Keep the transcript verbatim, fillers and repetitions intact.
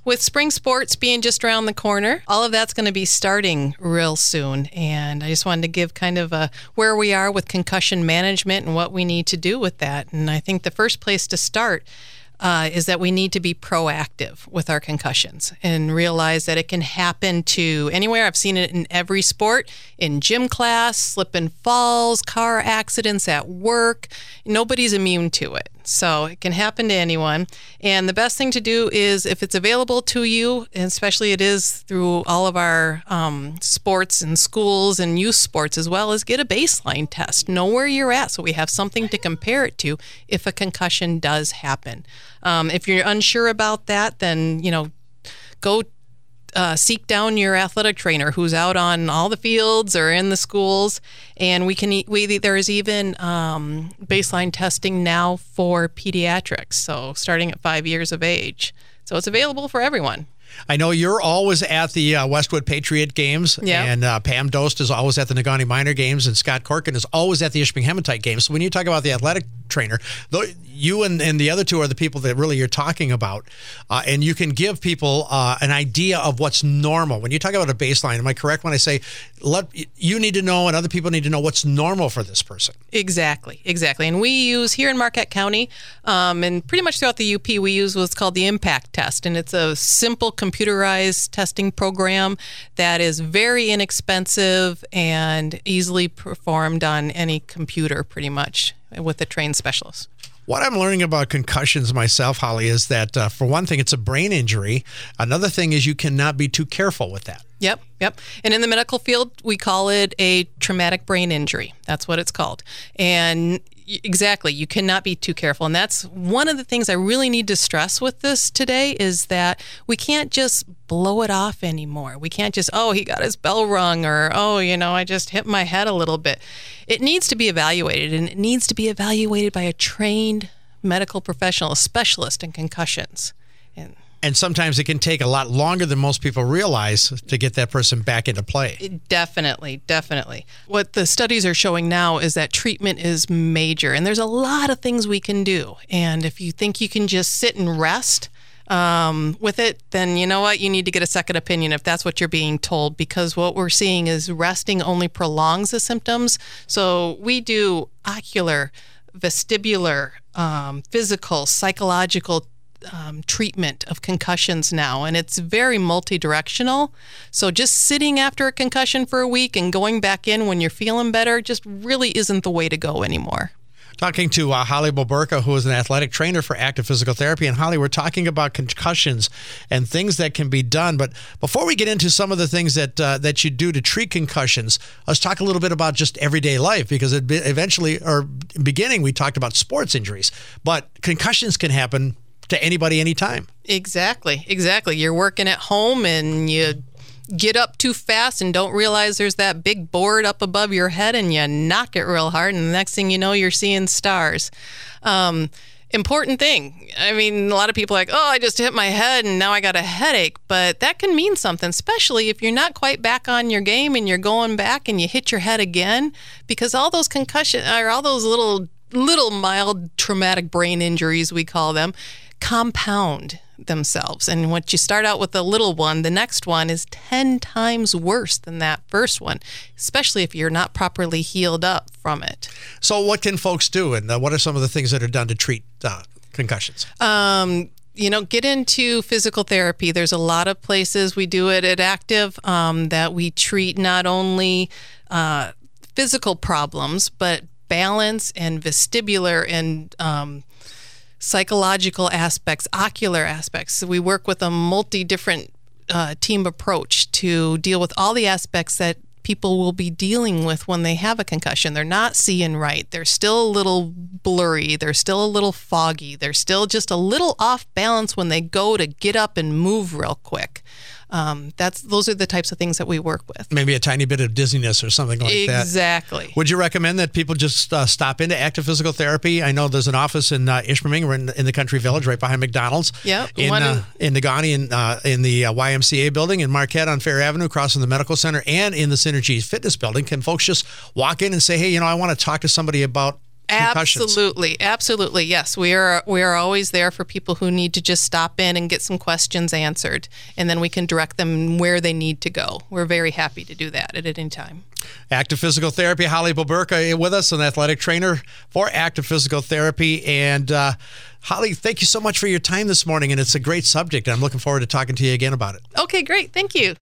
with spring sports being just around the corner, all of that's going to be starting real soon. And I just wanted to give kind of a where we are with concussion management and what we need to do with that. And I think the first place to start Uh, is that we need to be proactive with our concussions and realize that it can happen to anywhere. I've seen it in every sport, in gym class, slip and falls, car accidents at work. Nobody's immune to it. So it can happen to anyone. And the best thing to do is if it's available to you, and especially it is through all of our um, sports and schools and youth sports as well, is get a baseline test. Know where you're at so we have something to compare it to if a concussion does happen. Um, if you're unsure about that, then, you know, go Uh, seek down your athletic trainer who's out on all the fields or in the schools, and we can. We there is even um, baseline testing now for pediatrics, so starting at five years of age. So it's available for everyone. I know you're always at the uh, Westwood Patriot games, yeah. and uh, Pam Dost is always at the Negaunee Minor games, and Scott Corkin is always at the Ishpeming Hematite games. So when you talk about the athletic trainer, though, you and, and the other two are the people that really you're talking about, uh, and you can give people uh, an idea of what's normal. When you talk about a baseline, am I correct when I say let you need to know and other people need to know what's normal for this person? Exactly, exactly. And we use here in Marquette County, um, and pretty much throughout the U P, we use what's called the IMPACT test, and it's a simple computerized testing program that is very inexpensive and easily performed on any computer pretty much with a trained specialist. What I'm learning about concussions myself, Holly, is that uh, for one thing, it's a brain injury. Another thing is you cannot be too careful with that. Yep, yep. And in the medical field, we call it a traumatic brain injury. That's what it's called. And exactly, you cannot be too careful. And that's one of the things I really need to stress with this today is that we can't just blow it off anymore. We can't just, oh, he got his bell rung, or, oh, you know, I just hit my head a little bit. It needs to be evaluated, and it needs to be evaluated by a trained medical professional, a specialist in concussions. And And sometimes it can take a lot longer than most people realize to get that person back into play. Definitely, definitely. What the studies are showing now is that treatment is major, and there's a lot of things we can do. And if you think you can just sit and rest um, with it, then you know what? You need to get a second opinion if that's what you're being told, because what we're seeing is resting only prolongs the symptoms. So we do ocular, vestibular, um, physical, psychological Um, treatment of concussions now, and it's very multi-directional. So just sitting after a concussion for a week and going back in when you're feeling better just really isn't the way to go anymore. Talking to uh, Holly Boberka, who is an athletic trainer for Active Physical Therapy. And Holly, we're talking about concussions and things that can be done. But before we get into some of the things that uh, that you do to treat concussions, let's talk a little bit about just everyday life, because it eventually, or beginning, we talked about sports injuries. But concussions can happen to anybody, anytime. Exactly, exactly. You're working at home and you get up too fast and don't realize there's that big board up above your head, and you knock it real hard, and the next thing you know, you're seeing stars. Um, important thing. I mean, a lot of people are like, oh, I just hit my head and now I got a headache, but that can mean something, especially if you're not quite back on your game and you're going back and you hit your head again, because all those concussions, or all those little, little mild traumatic brain injuries, we call them, compound themselves. And when you start out with a little one, the next one is ten times worse than that first one, especially if you're not properly healed up from it. So what can folks do, and uh, what are some of the things that are done to treat uh, concussions? Um, you know, get into physical therapy. There's a lot of places we do it at Active um, that we treat not only uh, physical problems, but balance and vestibular and um psychological aspects, ocular aspects. So we work with a multi-different uh, team approach to deal with all the aspects that people will be dealing with when they have a concussion. They're not seeing right. They're still a little blurry. They're still a little foggy. They're still just a little off balance when they go to get up and move real quick. Um, that's those are the types of things that we work with. Maybe a tiny bit of dizziness or something like exactly. that. Exactly. Would you recommend that people just uh, stop into Active Physical Therapy? I know there's an office in uh, Ishpeming. We're in, in the Country Village, right behind McDonald's. Yeah. In uh, in Negaunee, in uh, in the uh, Y M C A building, in Marquette on Fair Avenue, across from the Medical Center, and in the Synergy Fitness building. Can folks just walk in and say, hey, you know, I want to talk to somebody about concussions. Absolutely, absolutely, yes. We are we are always there for people who need to just stop in and get some questions answered, and then we can direct them where they need to go. We're very happy to do that at any time. Active Physical Therapy, Holly Boberka with us, an athletic trainer for Active Physical Therapy. And uh, Holly, thank you so much for your time this morning, and it's a great subject. I'm looking forward to talking to you again about it. Okay, great. Thank you.